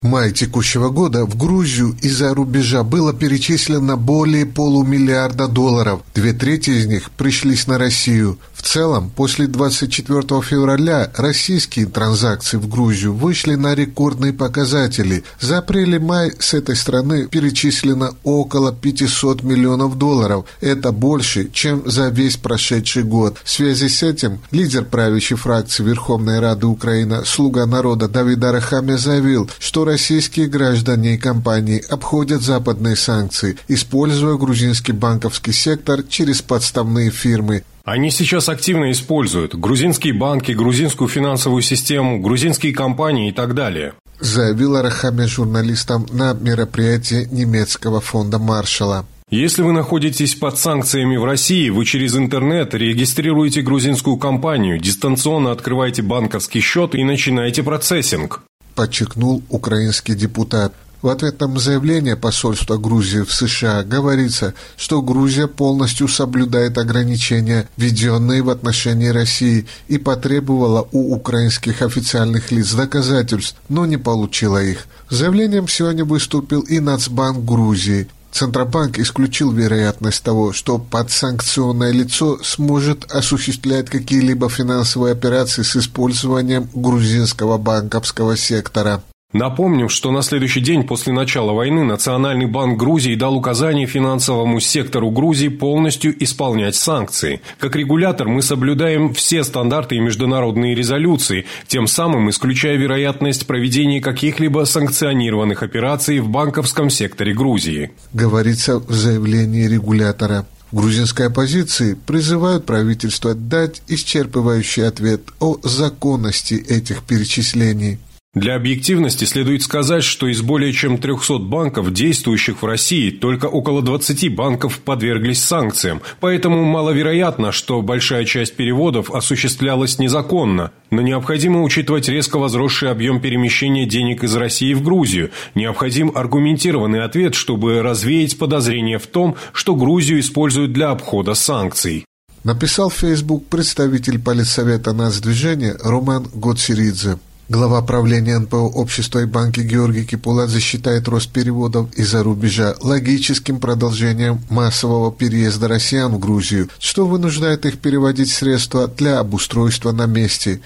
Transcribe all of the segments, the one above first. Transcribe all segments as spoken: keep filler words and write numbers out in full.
В мае текущего года в Грузию из-за рубежа было перечислено более полумиллиарда долларов. Две трети из них пришлись на Россию. В целом, после двадцать четвёртого февраля российские транзакции в Грузию вышли на рекордные показатели. За апрель и май с этой страны перечислено около пятьсот миллионов долларов. Это больше, чем за весь прошедший год. В связи с этим лидер правящей фракции Верховной Рады Украины «Слуга народа» Давид Арахамия заявил, что российские граждане и компании обходят западные санкции, используя грузинский банковский сектор через подставные фирмы. Они сейчас активно используют грузинские банки, грузинскую финансовую систему, грузинские компании и так далее, заявил Арахамия журналистам на мероприятии немецкого фонда Маршалла. Если вы находитесь под санкциями в России, вы через интернет регистрируете грузинскую компанию, дистанционно открываете банковский счет и начинаете процессинг, подчеркнул украинский депутат. В ответном заявлении посольства Грузии в США говорится, что Грузия полностью соблюдает ограничения, введенные в отношении России, и потребовала у украинских официальных лиц доказательств, но не получила их. С заявлением сегодня выступил и Нацбанк Грузии. Центробанк исключил вероятность того, что подсанкционное лицо сможет осуществлять какие-либо финансовые операции с использованием грузинского банковского сектора. Напомним, что на следующий день после начала войны Национальный банк Грузии дал указание финансовому сектору Грузии полностью исполнять санкции. Как регулятор мы соблюдаем все стандарты и международные резолюции, тем самым исключая вероятность проведения каких-либо санкционированных операций в банковском секторе Грузии. Говорится в заявлении регулятора. В грузинской оппозиции призывают правительство дать исчерпывающий ответ о законности этих перечислений. Для объективности следует сказать, что из более чем трехсот банков, действующих в России, только около двадцати банков подверглись санкциям, поэтому маловероятно, что большая часть переводов осуществлялась незаконно. Но необходимо учитывать резко возросший объем перемещения денег из России в Грузию. Необходим аргументированный ответ, чтобы развеять подозрения в том, что Грузию используют для обхода санкций. Написал в Facebook представитель политсовета Нацдвижения Роман Гоцеридзе. Глава правления эн пэ о общества и банки Георгий Кипуладзе считает рост переводов из-за рубежа логическим продолжением массового переезда россиян в Грузию, что вынуждает их переводить средства для обустройства на месте.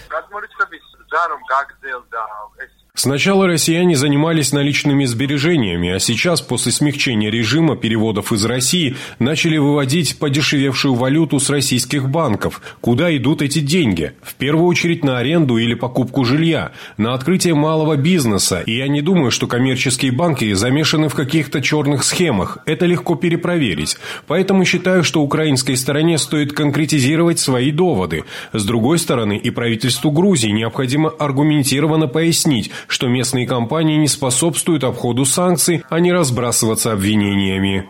Сначала россияне занимались наличными сбережениями, а сейчас, после смягчения режима переводов из России, начали выводить подешевевшую валюту с российских банков. Куда идут эти деньги? В первую очередь на аренду или покупку жилья, на открытие малого бизнеса. И я не думаю, что коммерческие банки замешаны в каких-то черных схемах. Это легко перепроверить. Поэтому считаю, что украинской стороне стоит конкретизировать свои доводы. С другой стороны, и правительству Грузии необходимо аргументированно пояснить, что местные компании не способствуют обходу санкций, а не разбрасываться обвинениями,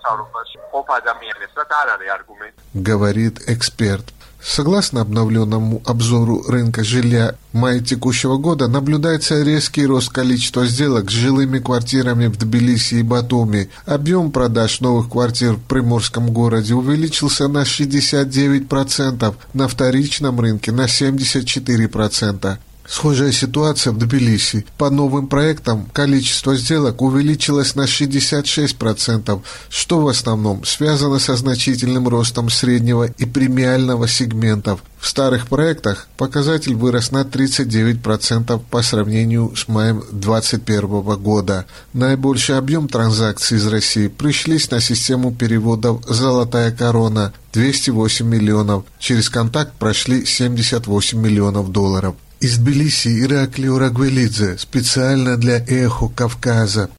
говорит эксперт. Согласно обновленному обзору рынка жилья, в мае текущего года наблюдается резкий рост количества сделок с жилыми квартирами в Тбилиси и Батуми. Объем продаж новых квартир в приморском городе увеличился на шестьдесят девять процентов, на вторичном рынке на семьдесят четыре процента. Схожая ситуация в Тбилиси. По новым проектам количество сделок увеличилось на шестьдесят шесть процентов, что в основном связано со значительным ростом среднего и премиального сегментов. В старых проектах показатель вырос на тридцать девять процентов по сравнению с маем две тысячи двадцать первого года. Наибольший объем транзакций из России пришлись на систему переводов «Золотая корона» – двести восемь миллионов. Через контакт прошли семьдесят восемь миллионов долларов. Из Тбилиси Ираклий Урагвелидзе специально для «Эхо Кавказа».